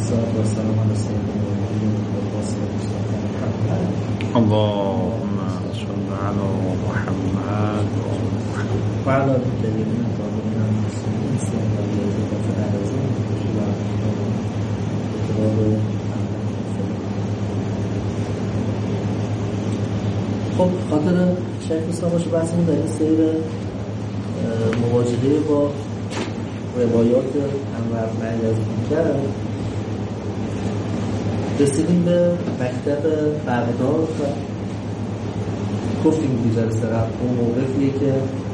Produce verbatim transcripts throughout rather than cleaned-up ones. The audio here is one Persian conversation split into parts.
والصلاة والسلام على سيدنا محمد والواصل المصطفى محمد. اللهم صل على محمد وعلى الكريمين الطاهرين المسلمين سيدنا الذين تنازلوا خب خاطر شیخ اسلام باشه بحثمون در این سیر مواجهه با روایات انور بن یزید رسیدیم به مکتب بغداد و گفتیم دیگر سرم اون موقفیه که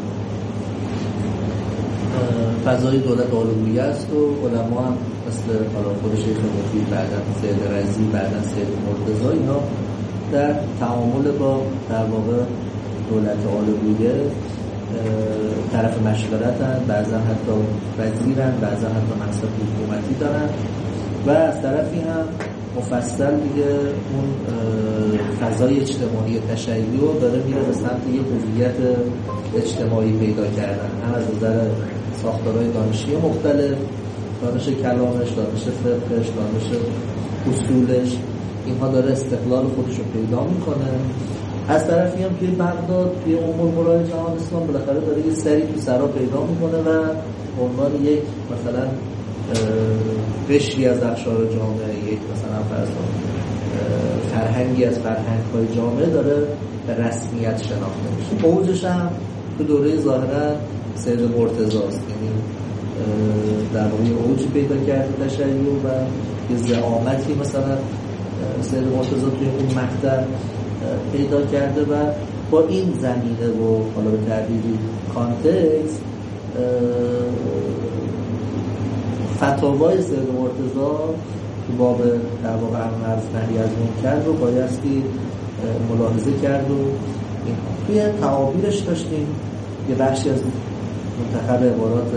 فضای دولت آلویه است و علما هم مثل حالا خود شیخ مفید، بعدا سید رزی، بعدا سید مرتضی، اینا در تعامل با در واقع دولت آلویه طرف مشورتن، بعضا حتی وزیرن، بعضا حتی منصب حکومتی دارن و از طرفی هم مفصل دیگه اون فضای اجتماعی تشیع رو داره میره به سمت یه هویت اجتماعی پیدا کردن، هم از نظر ساختارهای دانشی مختلف، دانش کلامش، دانش فقهش، دانش اصولش، اینها داره استقلال خودش رو پیدا میکنه. از طرفی هم توی بغداد، توی ام القرى جهان اسلام بالاخره داره یه سری تو سرا پیدا میکنه و به عنوان یک مثلا قشری از اقشار جامعه، یک مثلا فرض فرهنگی از فرهنگ‌های جامعه داره به رسمیت شناخته میشه. اوجش هم تو دوره ظاهرا سید مرتضی است، یعنی در واقع اوج پیدا کرده تشیع و یه زعامتی مثلا سید مرتضی توی اون مقطع پیدا کرده و با این زمینه و حالا به تعبیری کانتکست فتاوای سید مرتضی تو باب در واقع امر نهی از منکر رو بایستی ملاحظه کرد و توی تعابیرش داشتیم یه بخشی از منتخب عبارات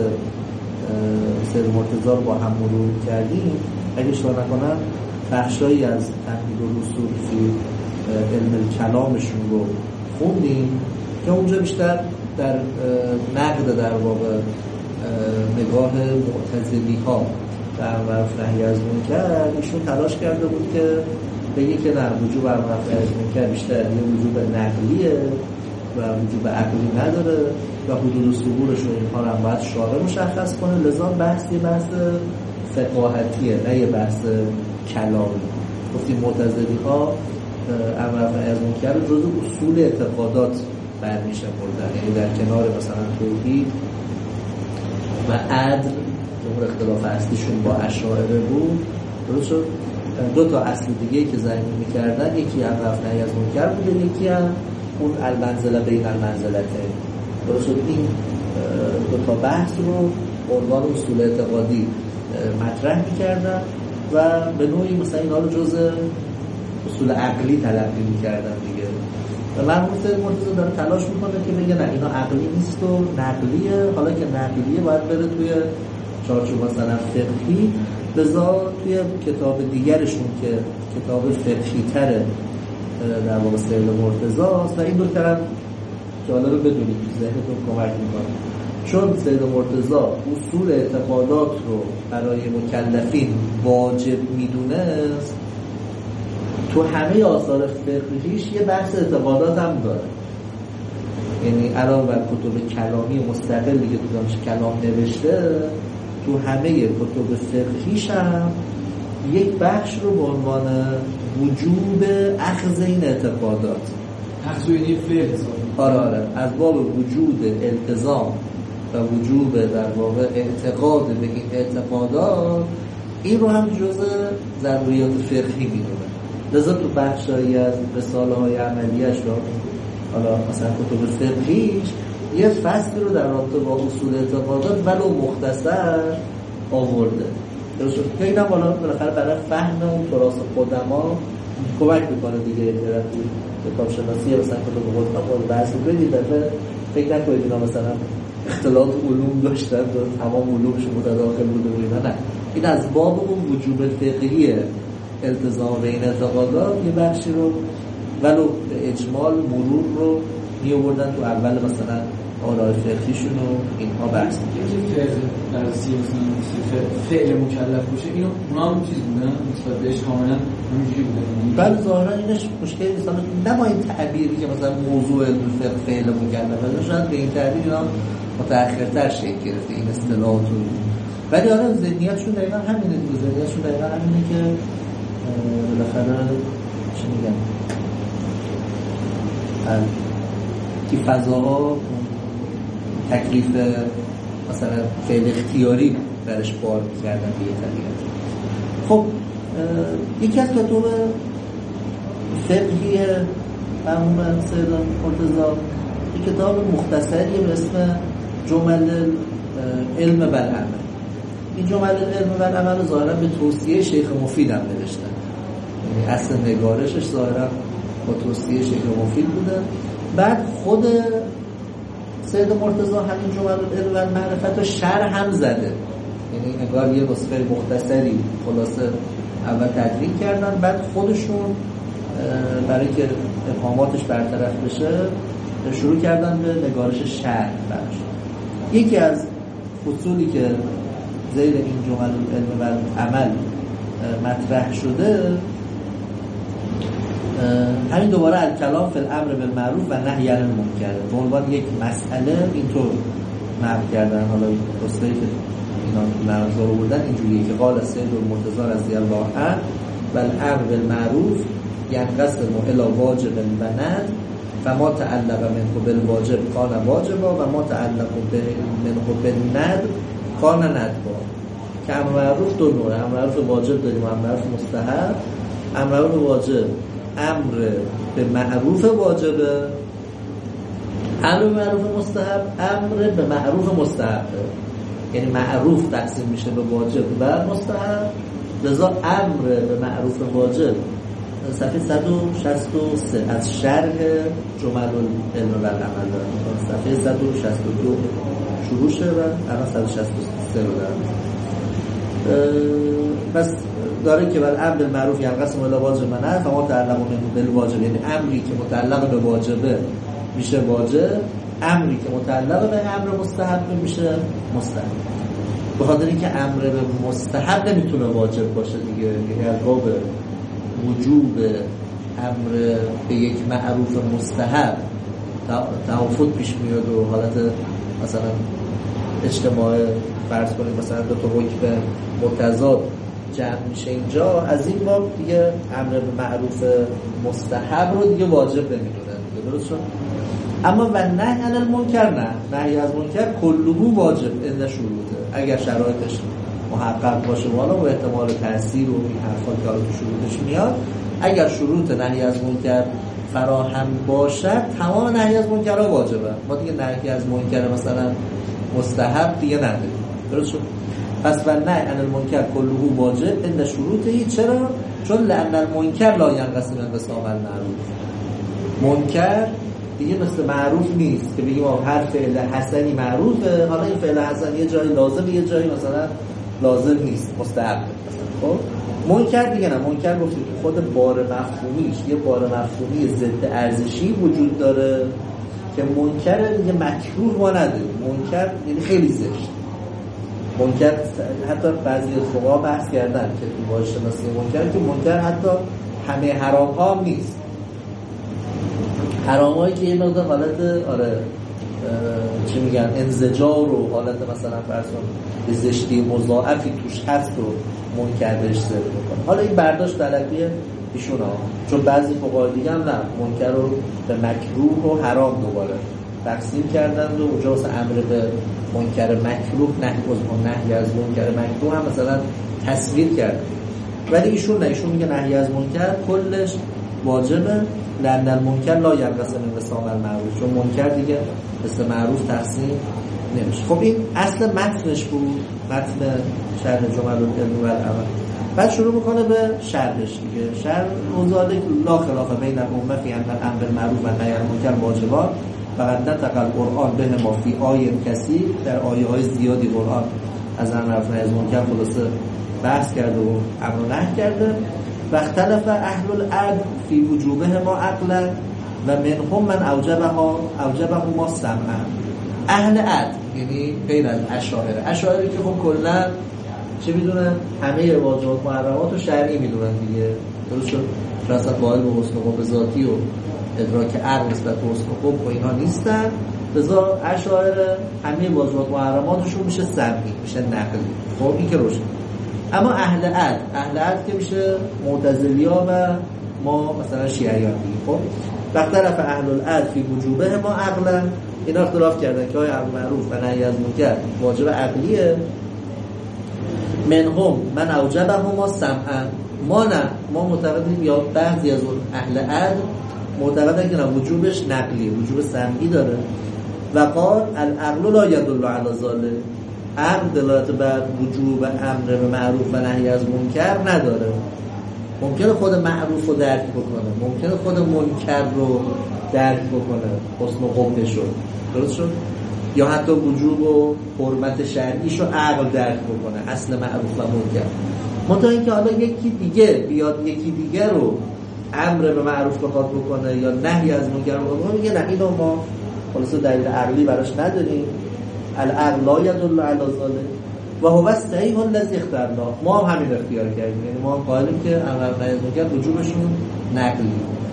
سید مرتضی رو با هم مرور کردیم. اگه اشتباه نکنم بخشایی از تمهید و رسوم فی علم کلامشون رو خوندیم که اونجا بیشتر در نقد در واقع نگاه معتزلی ها در رفع نهی از منکر ایشون تلاش کرده بود که بگه که نه، وجوب رفع نهی از منکر بیشتر یه وجوب نقلیه و وجوب عقلی نداره و حدود ثبورش رو اینها رو هم باید شارع مشخص کنه. لذا بحث یه بحث فقاهتیه، نه یه بحث کلامی. گفتیم معتزلی ها امر رفع نهی از منکر رو جزء اصول اعتقادات برمیشه مردن، یعنی در کنار مثلا توحید و عدل که اختلاف اصلیشون با اشاعره بود، درست شد دو تا اصل دیگه که زمین میکردن، یکی امر رفع نهی از منکر بود، یکی هم اون المنزله بین المنزلتین. درست شد این دو تا بحث رو عنوان اصول اعتقادی مطرح میکردن و به نوعی مثلا اینا رو جزء اصول عقلی تلقی میکردن دیگه. و مرحوم سید مرتضی داره تلاش میکنه که بگه نه اینا عقلی نیست و نقلیه، حالا که نقلیه باید بره توی چارچوب مثلا فقهی. لذا توی کتاب دیگرشون که کتاب فقهی تره در واقع سید مرتضی است و این دو طرف جالبه بدونید تو ذهنتون کمک میکنه، چون سید مرتضی اصول اعتقادات رو برای مکلفین واجب میدونست، تو همه آثار فقهیش یه بحث اعتقادات هم داره، یعنی علاوه بر کتب کلامی مستقلی که تو دانش کلام نوشته، تو همه کتب فقهیش هم یک بخش رو به عنوان وجوب اخذ این اعتقادات، اخذ این فقه، آره آره از باب وجود التزام و وجوب در واقع اعتقاد به این اعتقادات، این رو هم جزء ضروریات فقهی میدونه. لذا تو بخشایی از رساله های عملیش رو حالا مثلا کتب فقهیش یه فصل رو در رابطه با اصول اعتقادات ولو مختصر آورده. درست شد که اینم حالا بالاخره برای فهم اون تراث قدما کمک میکنه دیگه. در کتاب شناسی مثلا کتب قدما رو بحث کنید، دفعه فکر نکنید اینا مثلا اختلاط علوم داشتن و تمام علومشون متداخل بوده و اینا، نه، این از باب اون وجوب فقهی التزام بین اعتقادات یه بخشی رو ولو به اجمال مرور رو می آوردن تو اول مثلا آراء فقهیشون رو اینها بحث می‌کنن. فعل در سیاسی فعل مکلف باشه اینو اونا هم چیز بودن نسبت بهش کاملا همینجوری بودن. بعد ظاهرا اینش مشکلی نیست، نه با این تعبیری که مثلا موضوع فقه فعل مکلفه، شاید به این تعبیر اینا متأخرتر شکل گرفته این اصطلاحات رو، ولی آره ذهنیتشون دقیقا همینه دیگه، ذهنیتشون دقیقا همینه که بالاخره چی میگن که فضاها تکلیف مثلا فعل اختیاری درش بار می‌کردن به یه طریقه. خب یکی از کتاب فقهی مرحوم سید مرتضی یک کتاب مختصری به اسم جمل علم بالعمل. این جمل علم بالعمل ظاهرا به توصیه شیخ مفید هم نوشتن، یعنی اصل نگارشش ظاهرا با توصیه شیخ مفید بوده. بعد خود سید مرتضی همین جمل علم بالمعرفت رو شرح هم زده، یعنی انگار یه نسخه مختصری خلاصه اول تدوین کردن، بعد خودشون برای که افهاماتش برطرف بشه شروع کردن به نگارش شرح براش. یکی از فصولی که زیر این جمل علم و عمل مطرح شده همین دوباره الکلام فی الامر بالمعروف و نهی عن المنکر به عنوان یک مسئله اینطور نقل کردن. حالا رسولی که اینا نقضا رو بردن اینجوریه که قال سید المرتضی رضی الله عنه والامر بالمعروف ینقسم الی واجب و ندب فما تعلق منه بالواجب کان واجبا و ما تعلق منه بالندب کان ندبا. که امر معروف دو نوعه، امر معروف واجب داریم و امر معروف مستحب. امر معروف واجب امر به معروف واجبه، امر به معروف مستحب امر به معروف مستحبه، یعنی معروف تقسیم میشه به واجب و مستحب. لذا امر به معروف واجب صفحه صد و شصت و سه از شرح جمل علم و عمل دارم، صفحه صد و شصت و دو شروع شده و الان صد و شصت و سه رو دارم. پس داره که بر امر بالمعروف ینقسم الی واجب و ندب فما تعلق منه بالواجب، یعنی امری که متعلق به واجبه میشه واجب، امری که متعلق به امر مستحب میشه مستحب. به خاطر اینکه امر به مستحب نمیتونه واجب باشه دیگه، یعنی از باب وجوب امر به یک معروف مستحب توافت پیش میاد و حالت مثلا اجتماع فرض کنید مثلا دو تا حکم متضاد جمع میشه اینجا، از این باب دیگه امر به معروف مستحب رو دیگه واجب نمیدونن دیگه، درست شد؟ اما و نهی عن المنکر نه، نهی از منکر کلهو واجب الا شروطه، اگر شرایطش محقق باشه والا با احتمال تاثیر و این حرفا که حالا تو شروطش میاد، اگر شروط نهی از منکر فراهم باشد تمام نهی از منکرها واجبه. ما دیگه نهی از منکر مثلا مستحب دیگه نداریم، درست شد؟ پس و نهی عن المنکر کلهو واجب الا شروطه. چرا؟ چون لأن المنکر لا ینقسم انقسام المعروف. منکر دیگه مثل معروف نیست که بگیم هر فعل حسنی معروفه، حالا این فعل حسن یه جایی لازمه یه جایی مثلا لازم نیست، مستحب مثلا. خب منکر دیگه نه، منکر گفتیم که خود بار مفهومیش یه بار مفهومی ضد ارزشی وجود داره که منکر دیگه مکروه ما نداریم. منکر یعنی خیلی زشت. منکر حتی بعضی از فقها بحث کردن که تو واژه شناسی منکر که منکر حتی همه حرام ها نیست، حرامایی که یه مقدار حالت آره چی میگن انزجار و حالت مثلا فرض کن به زشتی مضاعفی توش هست و منکر بهش ذکر میکنه. حالا این برداشت طلبیه ایشون ها، چون بعضی فقها دیگه هم نه، منکر رو به مکروه و حرام دوباره تقسیم کردند و اونجا واسه امر به منکر مکروه نهی از نهی از منکر مکروه هم مثلا تصویر کرد. ولی ایشون نه، ایشون میگه نهی از منکر کلش واجبه، لأن المنکر لا ینقسم انقسام المعروف، چون منکر دیگه مثل معروف تقسیم نمیشه. خب این اصل متنش بود، متن شرح جمل علم و عمل. بعد شروع میکنه به شرحش دیگه. شرح موضوعاتی لا خلاف بین الامه فی ان الامر بالمعروف و نهی عن المنکر واجبات فقد نطق القرآن به ما فی آیه کثیر، در آیه های زیادی قرآن از امر معروف و نهی عن المنکر خلاصه بحث کرده و امر و نهی کرده. و اختلف اهل العلم فی وجوبه ما عقلا و منهم من اوجبها اوجبه ما سمعا. اهل عدل یعنی غیر از اشاعره. اشاعره که خب کلا چه میدونن؟ همه واجبات محرمات رو شرعی میدونن دیگه، درست شد؟ رسط قائل به حسن خوب ذاتی و ادراک عقل نسبت به حسن خوب و اینها نیستن. لذا اشاعره همه واجبات محرماتشون میشه سمعی، میشه نقلی. خب این که روشن. اما اهل عدل، اهل عدل که میشه معتزلیا و ما مثلا شیعیان دیگه. خب وقت طرف اهل العدل فی وجوبه ما عقلا، اینا اختلاف کردن که آیا امر معروف و نهی از منکر واجب عقلیه. منهم من اوجبهما سمعا، ما نه، ما معتقدیم یا بعضی از اهل عدل معتقدن که نه وجوبش نقلیه، وجوب سمعی داره. و قال العقل لا يدل على ذلك، عقل دلالت بر وجوب امر به معروف و نهی از منکر نداره. ممکنه خود معروف رو درک بکنه، ممکنه خود منکر رو درک بکنه، حسن و قبحش رو، درست شد؟ یا حتی وجوب و حرمت شرعیش رو عقل درک بکنه، اصل معروف و منکر. منتها اینکه حالا یکی دیگه بیاد یکی دیگه رو امر به معروف بخواد بکنه یا نهی از منکر بکنه، میگه نه اینو ما خلاص دلیل عقلی براش نداریم. العقل لا يدل على ذلك و هو الصحیح الذی اخترنا، ما هم همین اختیار کردیم، یعنی ما هم قائلیم که امر به منکر وجوبشون نقلی.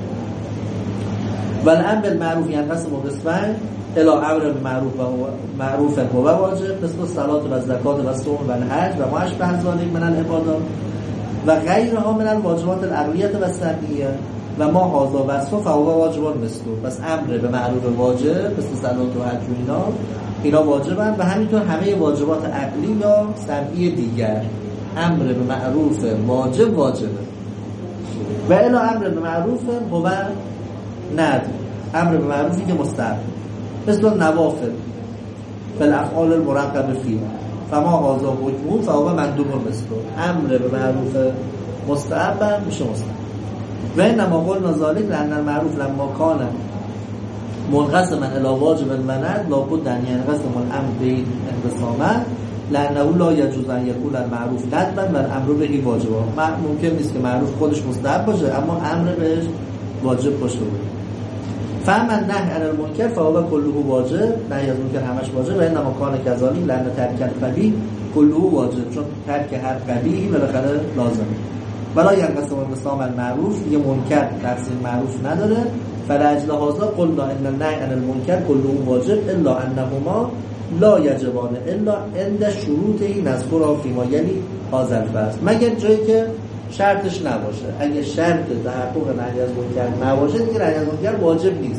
و الامر بالمعروف ينقسم قسمین الی امر بالمعروف و معروف و واجب مثل الصلاة و الزکات و الصوم و الحج و ما اشبه ذلک من العبادات و غیرها من الواجبات العقلیه و السمعیه و ما هذا وصف فهو واجب مثل. پس امر به معروف واجب مثل صلات و حج و اینا اینا واجبن و همینطور همه واجبات عقلی یا سمعی دیگر. امر به معروف واجب واجبه و الی امر به معروف هو ندب، امر به معروفی که مستحب مثل نوافل بالافعال المرغب فیها فما هذا حکمه فهو مندوب مثل. امر به معروف مستحب میشه مستحب. و انما قلنا ذلك لان المعروف لما كان منقسما الى واجب و ندب لابد ان ينقسم الامر به انقساما لانه لا يجوز ان يكون المعروف ندبا و الامر به واجبا. ممکن نیست که معروف خودش مستحب باشه اما امر بهش واجب باشه. فهم النهی عن المنکر فهو كله واجب، نهی از منکر همش واجب. و انما كان كذلك لان ترک القبیح كله واجب، چون ترک هر قبیحی بالاخره لازمه. ولا ينقسم انقسام المعروف، یه منکر تقسیم معروف نداره. فلاجل هذا قلنا ان النهی عن المنکر كله واجب الا انهما لا یجبان الا عند شروطی نذکرها فيما یلی هذا الفصل، مگر جایی که شرطش نباشه. اگه شرط تحقق نهی از منکر نباشه دیگه نهی از منکر واجب نیست.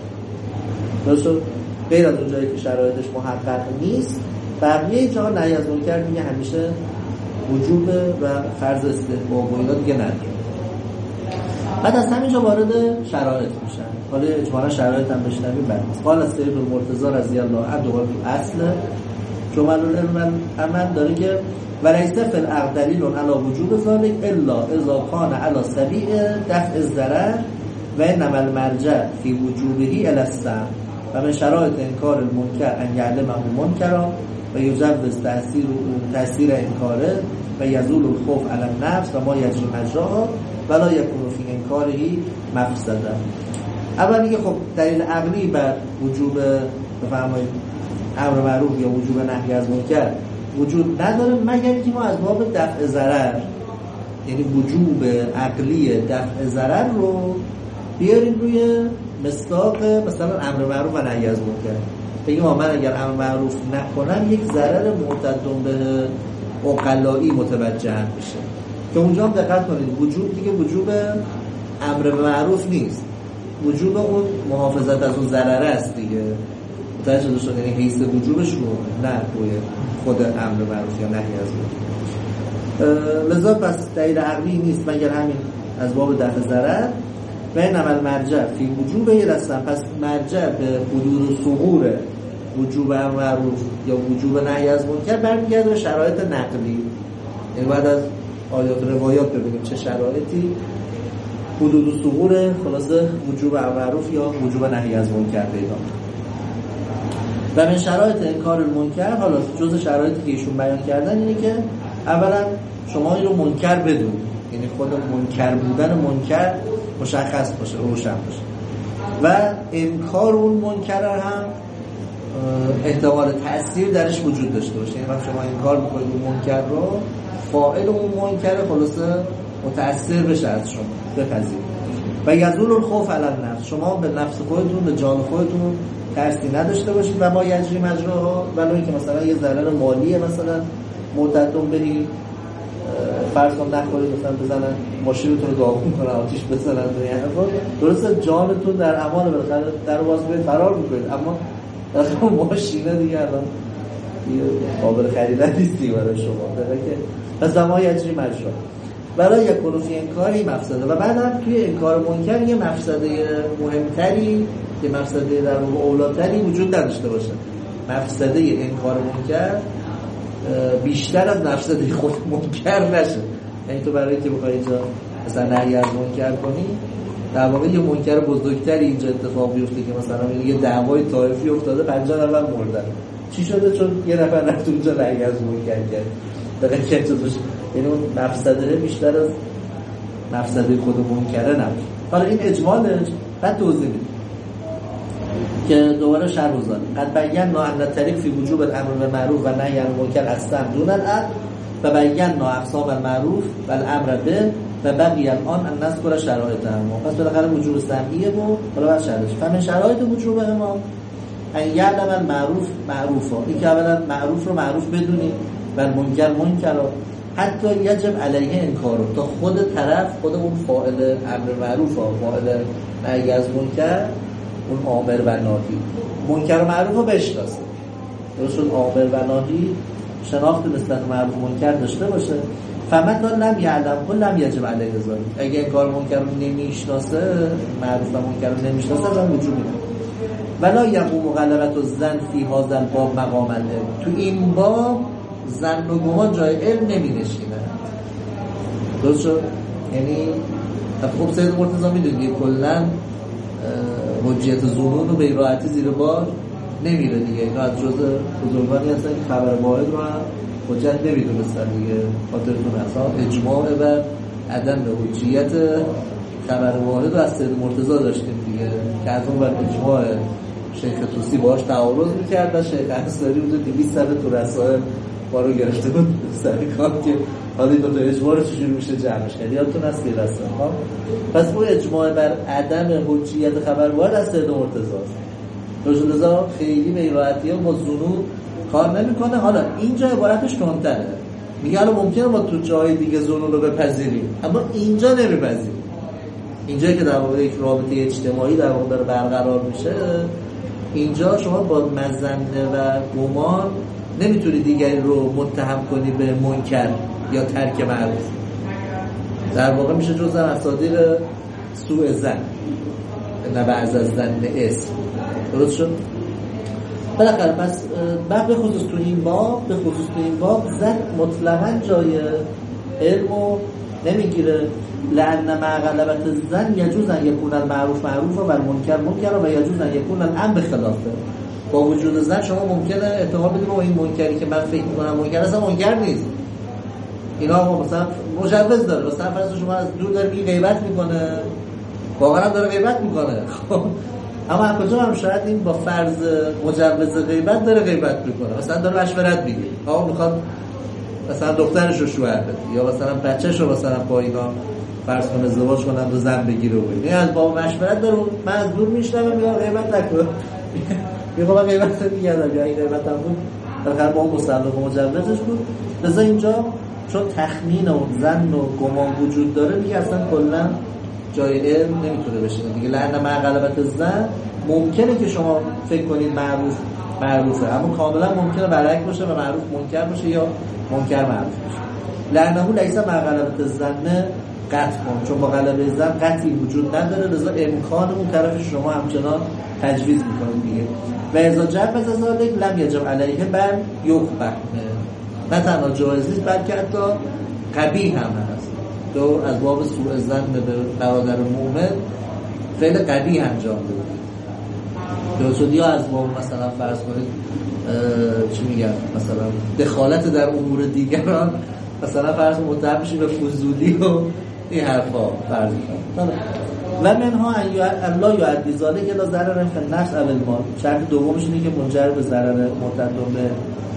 درست شد؟ غیر از اون جایی که شرایطش محقق نیست بقیه جاها نهی از منکر دیگه همیشه وجوب و فرض استحباب و اینا دیگه نداره. بعد از همینجا وارد شرایط میشن. حالا اجمالا شرایط هم بشنویم بعد. قال السید المرتضی رضی الله عنه تو اصل جمل العلم داره که وليس في العقد دلیل على وجوب ذلك الا اذا كان على سبيل دفع الضرر و انما المرجع في وجوبه الى السمع و من شرایط انکار المنکر ان یعلمه منکرا و یجوز تاثیر تاثیر انکاره و یزول الخوف علی النفس و ما یجری مجراها ولا یکون فی انکاره مفسده. اول میگه خب دلیل عقلی بر وجوب بفرمایید امر معروف یا وجوب نهی از منکر وجود نداره مگر اینکه ما از باب دفع ضرر، یعنی وجوب عقلی دفع ضرر رو بیاریم روی مصداق مثلا امر معروف و نهی از منکر. بگیم من اگر امر معروف نکنم یک ضرر معتد به عقلایی متوجه بشه، که اونجا هم دقت کنید وجوب دیگه وجوب امر به معروف نیست، وجوب اون محافظت از اون ضرر است دیگه. متوجه شده شد؟ یعنی حیث وجوبش رو نه روی خود امر معروف یا نهی از منکر. لذا پس دلیل عقلی نیست مگر همین از باب دفع ضرر. و این عمل مرجع فی وجوب هستن، پس مرجع به حدود ثغور وجوب امر معروف یا وجوب نهی از منکر برمیگرده به شرایط نقلی. یعنی بعد از آیات روایات ببینیم چه شرایطی حدود ثغور خلاصه وجوب امر معروف یا وجوب نهی از منکر پیدا. و من شرایط انکار المنکر، حالا جزء شرایطی که ایشون بیان کردن اینه که اولا شما این رو منکر بدون، یعنی خود منکر بودن منکر مشخص باشه، روشن باشه و انکار اون منکر هم احتمال تأثیر درش وجود داشته باشه. یعنی وقتی شما این کار میکنید اون منکر رو، فاعل اون منکر خلاصه متأثر بشه از شما، بپذیرید. و یزول الخوف علی النفس، شما به نفس خودتون، به جان خودتون ترسی نداشته باشید. و ما یجری مجراها، ولو اینکه مثلا یه ضرر مالیه مثلا مدتون بری فرض کن نخورید، مثلا بزنن ماشینتون رو داغون کنن، آتیش بزنن، یعنی درسته جانتون در امان، بالاخره در باز برید فرار میکنید، اما بالاخره ماشینه دیگه الان قابل خریدن نیستی برای شما. داره که پس ما یجری مجرا برای یک کلوفی انکاری مفسده. و بعد هم توی انکار منکر یه مفسده مهمتری، یه مفسده در واقع اولادتری وجود نداشته باشه. مفسده انکار منکر بیشتر از مفسده خود منکر نشه. یعنی تو برای که بخوای اینجا مثلا نهی از منکر کنی، در واقع یه منکر بزرگتری اینجا اتفاق بیفته که مثلا یه دعوای طائفی افتاده، پنجاه نفر مردن. چی شده؟ چون یه نفر رفت اونجا نهی از منکر کرد. دقیقاً که تو یعنی اون مفسده بیشتر از مفسده خود منکره نمیشه. حالا این اجمالش بعد توضیح میدیم که دوباره شرح بزنیم. قد بینا ان الطریق فی وجوب الامر بالمعروف و نهی عن المنکر اصلا دون العقل و بینا اقسام المعروف و الامر به و بقی الان ان نذکر شرایط ما. پس بالاخره وجوب سمعیه و حالا بعد شرحش. فمن شرایط وجوب ما ان یعلم المعروف معروفا، این که اولا معروف رو معروف بدونی و منکر منکر رو، حتی یجب علیه انکارو، تا خود طرف، خود اون فاعل امر معروف ها، فاعل نهی از منکر، اون آمر و ناهی، منکر و معروف رو بشناسه. درستون آمر و ناهی شناخت نسبت معروف منکر داشته باشه. فمتا لم یعلم کل لم یجب علیه ذالک، اگه این کار منکر رو نمیشناسه، معروف و منکر رو نمیشناسه، اصلا وجود نداره. ولا یقوم غلبة الظن فی هذا الباب مقام العلم، تو این باب ظن و گمان جای علم نمی نشینه. درست شد؟ یعنی خب سید مرتضی میدونی کلن حجیت ظنون رو به راحتی زیر بار نمیره دیگه. اینا از جزء بزرگانی هستن که خبر واحد رو هم حجت نمیدونستن دیگه. خاطرتون اصلا اجماع بر عدم حجیت خبر واحد رو از سید مرتضی داشتیم دیگه، که از اون بر اجماع شیخ توسی باهاش تعارض میکرد و شیخ انصاری اونجا دویست صفحه تو رسائل ما رو گرفته بود سر کار که حالا این دو تا اجماع رو چجوری میشه جمعش کرد. یادتون هست که رسائل ها. پس اون اجماع بر عدم حجیت خبر واحد از سید مرتضی است. رجلزا خیلی به راحتی ها با ظنون کار نمیکنه. حالا اینجا عبارتش تندتره، میگه حالا ممکنه ما تو جای دیگه ظنون رو بپذیریم، اما اینجا نمیپذیریم. اینجا که در واقع یک رابطه اجتماعی در واقع داره برقرار میشه، اینجا شما با مظنه و گمان نمیتونی دیگری رو متهم کنی به منکر یا ترک معروف. در واقع میشه جزء مصادیق سوء ظن، نه بعض از ظن اسم. درست شد؟ بالاخره پس بعد به خصوص تو این باب به خصوص تو این باب ظن مطلقاً جای علمو نمیگیره. لأن مع غلبة الظن يجوز ان يكون المعروف معروفا و المنکر منکرا و يجوز ان يكون الامر خلافه. با وجود ظن شما ممکنه احتمال بدید با این منکری که من فکر می‌کنم منکر اصلا منکر نیست. اینا مثلا مجوز داره. مثلا فرض شما از دور داره میگه غیبت میکنه، واقعا داره غیبت میکنه، خب اما از کجا هم شاید این با فرض مجوز غیبت داره غیبت میکنه، مثلا داره مشورت میگه آقا میخواد مثلا دخترش رو شوهر بده یا مثلا بچه‌ش رو مثلا با اینا فرض کنه ازدواج کنن و زن بگیره و این از باب مشورت داره. من از دور میشنوم میگم غیبت نکن، میگم من غیبت نمیگردم یا این غیبت هم بود بالاخره با اون مسلم و مجوزش بود. لذا اینجا چون تخمین و ظن و گمان وجود داره دیگه اصلا کلا جای علم نمیتونه بشه دیگه. لأن مع غلبة الظن ممکنه که شما فکر کنید معروف معروفه، اما کاملا ممکنه برعکس باشه و معروف منکر باشه یا منکر معروف باشه. لأنه لیس مع غلبة الظن قطع کن، چون با غلبه ظن قطعی وجود نداره، لذا امکان اون طرف شما همچنان تجویز میکنید دیگه. و اذا جرب ذلک لم یجب علیه بل یقبح، نه تنها جایز نیست بلکه حتی قبیح هم هست. دو از باب سوء ظن به برادر مومن فعل قبیح انجام بده. درست یا از باب مثلا فرض کنید چی میگن مثلا دخالت در امور دیگران، مثلا فرض متهم میشه به فضولی و این حرفا فرض کنید. و منها الله یعدی ذالک الی ضرر فی النفس او المال. شرط دومش اینه که منجر به ضرر مرتکب به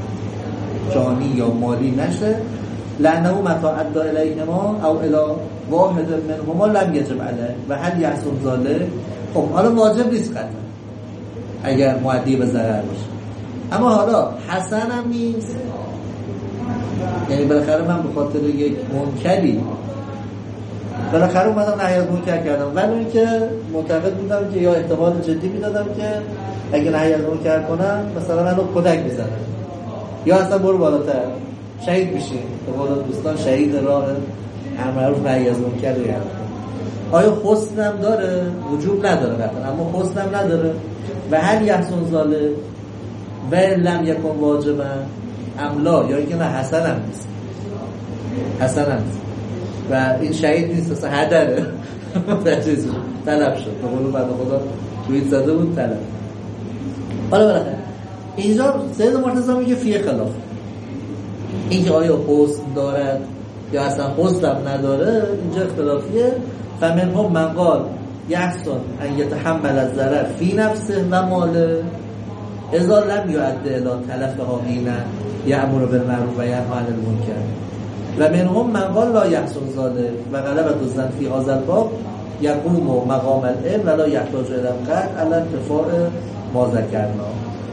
جانی یا مالی نشه. لانه متى ادى الیهما او الی واحد منهما لم یجب علیه و هل یحصل ذلک. خب حالا واجب نیست قطعا اگر مؤدی به ضرر باشه، اما حالا حسن هم نیست، یعنی بالاخره من به خاطر یک منکری بالاخره اومدم نهی از منکر کردم، ولی این که معتقد بودم که یا احتمال جدی میدادم که اگه نهی از منکر کنم مثلا منو کدک میزنن یا اصلا برو بالاتر شهید میشی. به قول دوستان شهید راه امر معروف نهی از منکر رو یاد. آیا حسنم داره؟ وجوب نداره قطعا، اما حسنم نداره. و هل یحسن ذالک و لم یکن واجبا املا، یا اینکه نه حسن هم نیست، حسن هم نیست و این شهید نیست، اصلا هدره طلب شد. به قول بعد خدا توییت زده بود طلب. حالا بالاخره اینجا سید مرتضی میگه فیه خلاف، این که آیا حسن دارد یا اصلا حسن هم نداره اینجا اختلافیه. فمنهم من قال یحسن ان یتحمل الضرر فی نفسه و ماله اذا لم یؤدی الی تلفها حین یأمر بالمعروف و ینهی عن المنکر و منهم من قال لا یحسن ذلک و غلبة الظن فی هذا الباب یقوم مقام العلم ولا یحتاج الی القطع علی ارتفاع ما ذکرنا.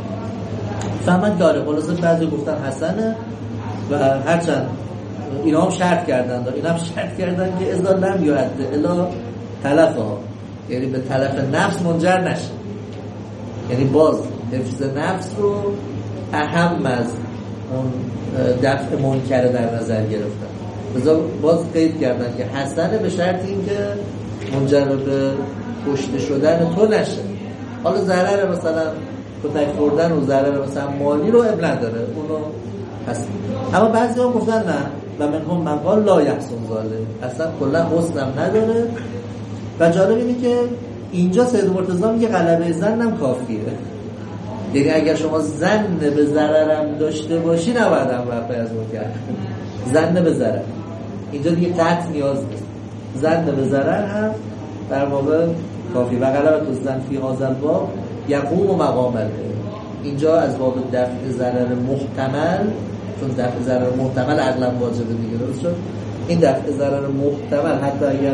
فهمت داره. خلاصه بعضی گفتن حسنه و هرچند اینا هم شرط کردن اینا هم شرط کردن که اذا لم یؤدی الی تلفها، یعنی به تلف نفس منجر نشه، یعنی باز حفظ نفس رو اهم از اون دفع منکر در نظر گرفتن. بذار باز قید کردن که حسنه به شرط این که منجر به کشته شدن تو نشه. حالا ضرر مثلا کتک خوردن و ضرر مثلا مالی رو اب نداره، اونو هست. اما بعضی هم گفتن نه و منهم من قال لا یحسن ذلک، اصلا کلا حسنم نداره. و جالب اینه که اینجا سید مرتضی میگه غلبه ظن هم کافیه، یعنی اگر شما ظن به ضررم داشته باشی نباید هم وقتی از منکر. ظن به ضرر اینجا دیگه قطع نیاز نیست، ظن به ضرر هم در واقع کافی. و غلبة الظن فی هذا الباب یقوم مقام العلم. اینجا از باب دفع ضرر محتمل، چون دفع ضرر محتمل عقلا واجبه دیگه، درست شد؟ این دفع ضرر محتمل حتی اگر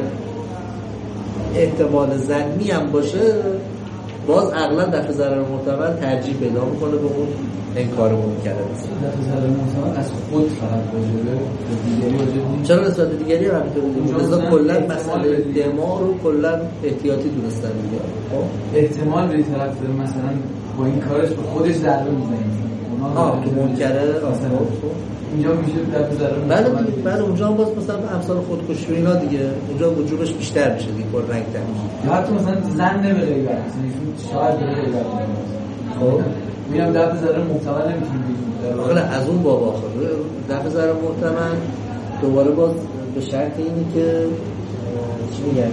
احتمال ظنی هم باشه باز عقلا دفع ضرر محتمل ترجیح پیدا میکنه به اون انکار منکر. دفع ضرر محتمل از خود فقط واجبه، دیگری واجب نیست. چرا نسبت دیگری هم همینطوره؟ مثلا کلا مسئله دما رو کلا احتیاطی دونستن دیگه. خب احتمال به طرف مثلا با این کارش به خودش ضربه میزنه آه که منکره مثلا اینجا میشه دفع ضرر. بله بله اونجا هم باز مثلا امثال خودکشی و اینا دیگه اونجا وجوبش بیشتر میشه دیگه، پر رنگ تر میشه. یا حتی مثلا زن به غیبت، مثلا شاید به غیبت. خب میگم دفع ضرر محتمل نمیتونه بگیم. آخه از اون باب آخر دفع ضرر محتمل دوباره باز به شرط اینه که چی میگن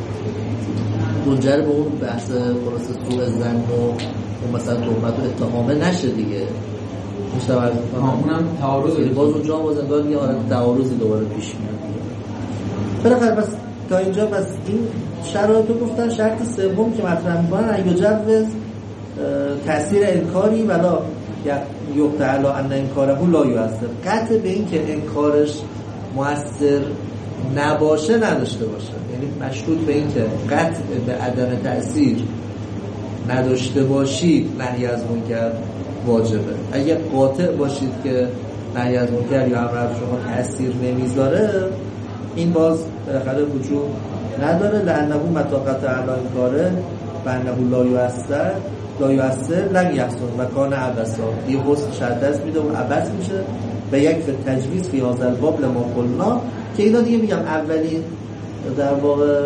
منجر به اون بحث خلاص سوء ظن و اون مثلا تهمت و اتهامه نشه دیگه. مشتبه از اونم تعارض باز اونجا باز انگار یه حالت تعارضی دوباره پیش میاد. بالاخره بس تا اینجا بس این شرایط رو گفتن. شرط سوم که مطرح میکنن اگه جوز تاثیر انکاری ولا یقطع علی ان انکاره لا یؤثر، قطع به این که انکارش مؤثر نباشه نداشته باشه، یعنی مشروط به این که قطع به عدم تأثیر نداشته باشید نهی از منکر واجبه. اگه قاطع باشید که نهی از منکر یا امر شما تأثیر نمیذاره این باز بالاخره وجود نداره. لانه متى قطع علی انکاره و انه لا یؤثر لا یؤثر لم یحسن و کان عبثا، یه حسن شدت میده و عبث میشه. و یک فی تجویز فی هذا الباب لما قلنا که اینا دیگه میگم اولین در واقع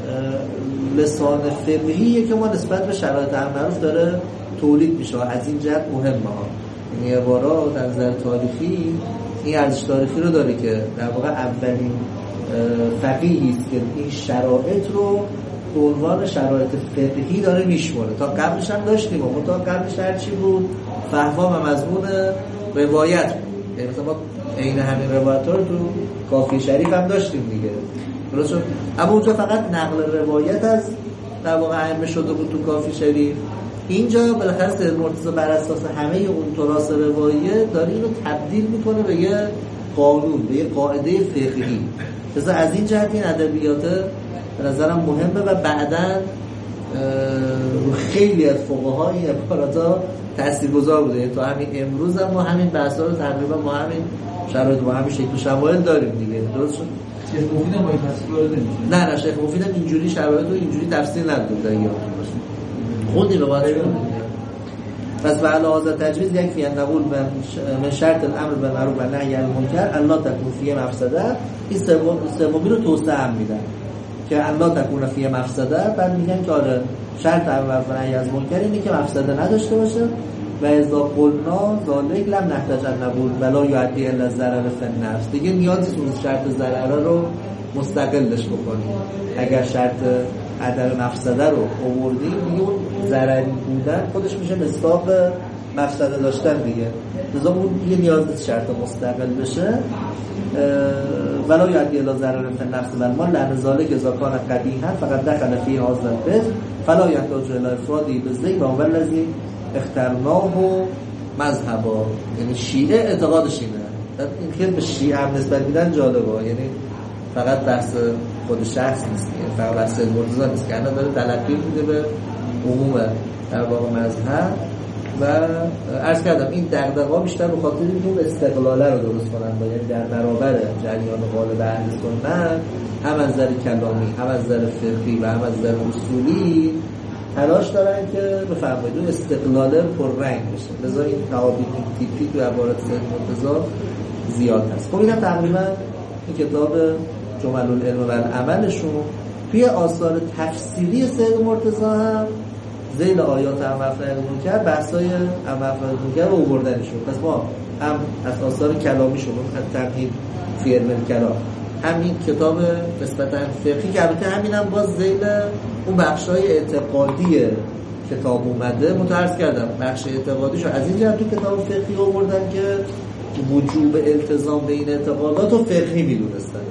لسان فقهیه که ما نسبت به شرایط معروف داره تولید میشه. از این جهت مهمه ها، یعنی عبارات در نظر تاریخی این ارزش تاریخی رو داره که در واقع اولین فقیهی است که این شرایط رو به عنوان شرایط فقهی داره میشماره. تا قبلش هم داشتیم و تا قبلش هر چی بود فهم و مضمون روایت بود، یعنی مثلا ما عین همین روایت ها رو تو کافی شریف هم داشتیم دیگه. درست شد. اما اونجا فقط نقل روایت از در واقع ائمه شده بود تو کافی شریف. اینجا بالاخره سید مرتضی بر اساس همه اون تراث روایه داره اینو تبدیل میکنه به یه قانون، به یه قاعده فقهی. مثلا از این جهت این ادبیات به نظرم مهمه و بعداً خیلی از فقها این عبارات‌ها تاثیرگذار بوده. تا همین امروز هم ما همین بحث‌ها رو تقریبا ما همین شرایط با همین شکل و شمایل داریم دیگه. درست شد؟ شیخ مفید هم با این تفسیر وارد نمیشه. نه نه شیخ مفید هم اینجوری شرایط رو اینجوری تفسیر نداده دیگه. خودی رو باید پس به علاوه تجویز یک فی نقول من شرط الامر بالمعروف و نهی عن المنکر الله تکون فی مفسده. این سوم سومی رو توسعه میدن که الله تکون فی مفسده. بعد میگن که آره شرط امر بالمعروف و نهی از منکر اینه که مفسده نداشته باشه و اذا قلنا ذالک لم نحتاج ان نقول ولا یؤدی الا الضرر فی النفس. دیگه نیازی نیست شرط ضرر رو مستقلش بکنیم. اگر شرط عدم مفسده رو آوردیم دیگه اون ضرری بودن خودش میشه مصداق مفسده داشتن دیگه. لذا اون یه نیاز نیست شرط مستقل بشه. ولا یؤدی الی ضرر فی النفس والمال لأن ذلک اذا کان قبیحا فقد دخل فی هذا البذ فلا یحتاج الی افرادی بالذی و هو الذی اخترناه مذهبا. یعنی شیعه اعتقادش اینه. این خیلی به شیعه هم نسبت میدن جالبه، یعنی فقط بحث خود شخص نیست، یعنی فقط بحث سید مرتضی نیست که الان داره تلقی میده به عموم در واقع مذهب. و عرض کردم این دغدغه‌ها بیشتر به خاطر اینکه اون استقلاله رو درست کنن، باید در برابر جریان غالب اهل سنت هم از نظر کلامی هم از نظر فقهی و هم از نظر اصولی تلاش دارن که بفرمایید اون استقلاله پررنگ بشه. لذا این تعابیر تیپی تو عبارت سید مرتضی زیاد هست. خب اینم تقریبا این کتاب جمل العلم و العملشون. توی آثار تفسیری سید مرتضی هم ذیل آیات امر معروف کرد بحثای امر معروف کرد رو آوردنشون. پس ما هم از آثار کلامیشون از تمهید فی علم الکلام همین کتاب نسبتاً فقهی که البته همین هم باز ذیل اون بخشای اعتقادی کتاب اومده متعرض کردم. بخش اعتقادیشو از این جهت تو کتاب فقهی آوردن که وجوب التزام بین اعتقادات و فقهی میدونستن.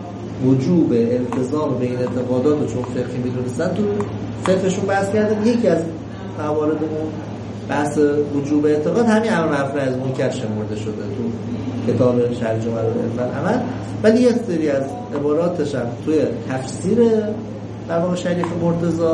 وجوب التزام بین اعتقادات رو چون فقهی میدونستن تو فقهشون بحث کردن. یکی از موارد اون بحث وجوب اعتقاد همین امر معروف از منکر شمرده شده تو کتاب شرح جمل العلم و العمل. ولی یه سری از عباراتش هم توی تفسیر در واقع شریف مرتضی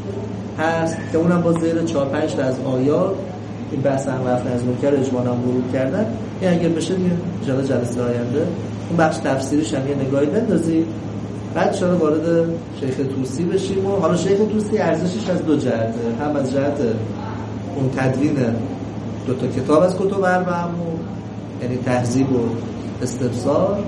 هست که اونم با زیر چهار پنج تا از آیات این بحث امر معروف از منکر اجمالا ورود کردن. یعنی اگر بشه دیگه ان جلسه آینده اون بخش تفسیرش هم یه نگاهی بندازیم. بعد شما وارد شیخ طوسی بشیم. و حالا شیخ طوسی ارزشش از دو جهته، هم از جهت اون تدوین دو تا کتاب از کتب اربعه‌مون یعنی تهذیب و استبصار،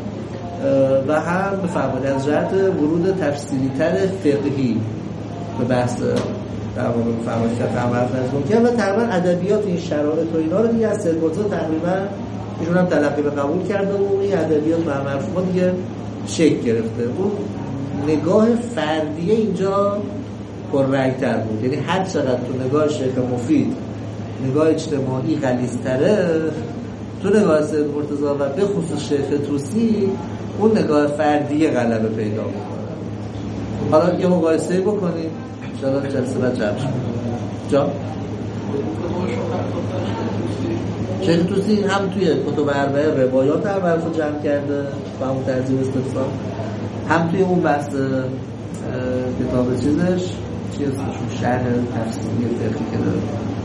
و هم بفرمایید از جهت ورود تفصیلی تر فقهی به بحث در واقع بفرمایید که امر معروف کرد. و تقریبا ادبیات این شرایط و اینا رو دیگه از سید مرتضی تقریبا ایشون هم تلقی به قبول کرده و این ادبیات و امر معروف دیگه شکل گرفته. اون نگاه فردیه اینجا پررنگ‌تر بود. یعنی هر چقدر تو نگاه شیخ مفید نگاه اجتماعی غلیظ‌تره، تو نگاه سید مرتضی و به خصوص شیخ طوسی اون نگاه فردیه غلبه پیدا می‌کنه. حالا یه مقایسه بکنیم ان شاءالله جلسه بعد جمع شد. جا شیخ طوسی هم توی کتب اربعه روایات اربعه رو جمع کرده با همون تهذیب استفسار، هم توی اون بحث کتاب چیزش چی اسمشون شرح تفسیری فقهی که داره،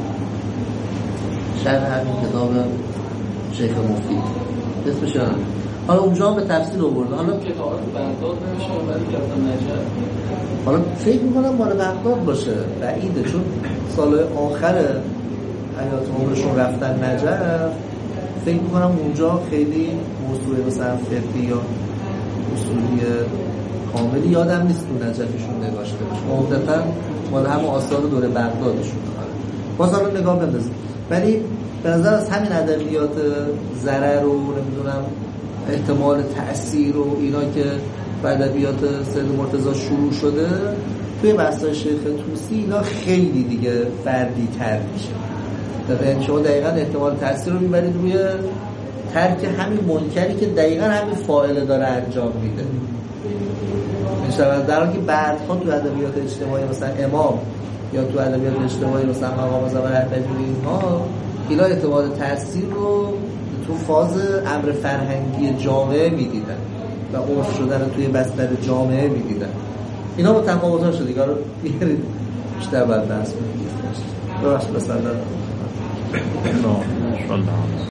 شرح همین کتاب شیخ مفید اسمش هم. حالا اونجا به تفصیل آورده. حالا کتابات بغداد نمیشه ولی کتاب نجف حالا فکر میکنم مال بغداد باشه، بعیده چون سال آخر حیات عمرشون رفتن نجف. فکر میکنم اونجا خیلی موضوع مثلا فقهی یا اصولی کاملی یادم نیست تو نجفشون نگاشته باشه. مدتاً مال همه آثار دوره بغدادشون داره. باز حالا نگاه بندازیم. ولی به نظر از همین ادبیات ضرر رو نمیدونم احتمال تأثیر و اینا که به ادبیات سید مرتضی شروع شده توی بحث‌های شیخ طوسی اینا خیلی دیگه فردی تر میشه. یعنی شما دقیقاً احتمال تأثیر رو میبرید روی ترک همین منکری که دقیقاً همین فاعل داره انجام میده. میشود، در حالی که بعدها تو ادبیات اجتماعی مثلا امام یا تو ادبیات اجتماعی مثلا مقام زمان احمدی اینها اینا اعتماد تاثیر رو تو فاز امر فرهنگی جامعه میدیدن و عرف شدن توی بستر جامعه میدیدن. اینا با تفاوت‌ها شده دیگه رو بیارید بیشتر بعد درس می‌گیرید. درست مثلا نه